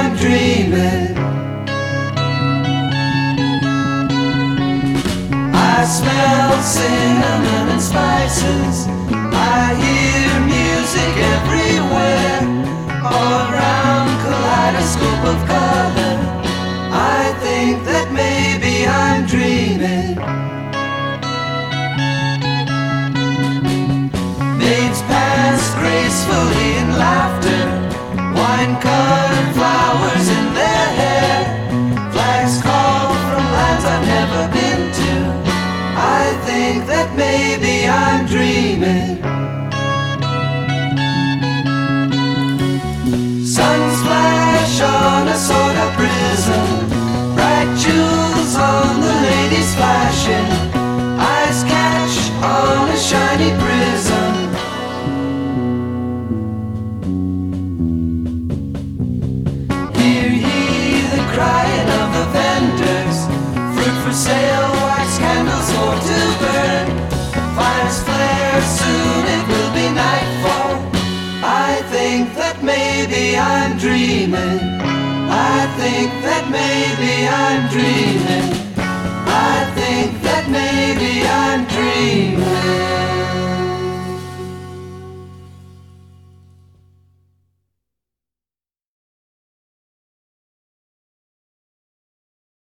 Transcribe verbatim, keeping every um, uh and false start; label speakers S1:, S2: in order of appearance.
S1: I'm dreaming. I smell cinnamon and spices. I hear music everywhere, all around, kaleidoscope of color. I think that maybe I'm dreaming. Maids pass gracefully in laughter, wine-colored flowers in their hair. Flags call from lands I've never been to. I think that maybe I'm dreaming. Suns flash on a soda prism, bright jewels on the ladies flashing, eyes catch on a shiny prism. Hear ye the crying of the vendors, fruit for sale, wax candles for to burn. Fires flare, soon it will be nightfall. I think that maybe I'm dreaming. I think that maybe I'm dreaming.